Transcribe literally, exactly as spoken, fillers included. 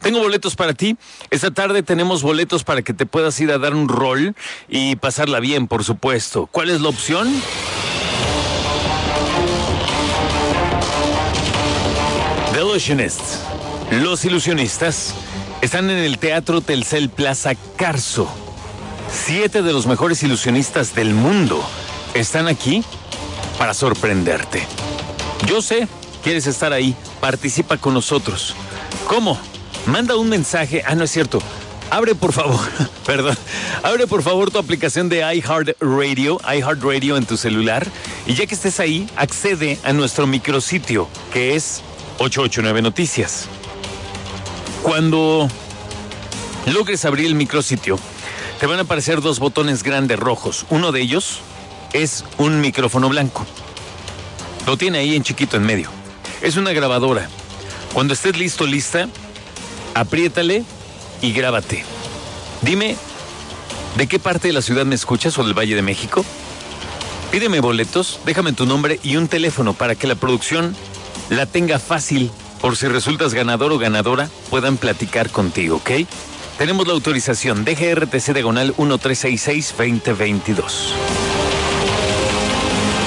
Tengo boletos para ti. Esta tarde tenemos boletos para que te puedas ir a dar un rol y pasarla bien, por supuesto. ¿Cuál es la opción? The Illusionists, los ilusionistas, están en el Teatro Telcel Plaza Carso. Siete de los mejores ilusionistas del mundo están aquí para sorprenderte. Yo sé, quieres estar ahí, participa con nosotros. ¿Cómo? Manda un mensaje. Ah, no es cierto. Abre por favor, perdón, abre por favor tu aplicación de iHeartRadio, iHeartRadio en tu celular, y ya que estés ahí, accede a nuestro micrositio, que es ocho ocho nueve Noticias. Cuando logres abrir el micrositio, te van a aparecer dos botones grandes rojos. Uno de ellos es un micrófono blanco. Lo tiene ahí en chiquito en medio. Es una grabadora. Cuando estés listo, lista, apriétale y grábate. Dime, ¿de qué parte de la ciudad me escuchas o del Valle de México? Pídeme boletos, déjame tu nombre y un teléfono para que la producción la tenga fácil, por si resultas ganador o ganadora, puedan platicar contigo, ¿ok? Tenemos la autorización D G R T C diagonal uno tres seis seis dos cero dos dos.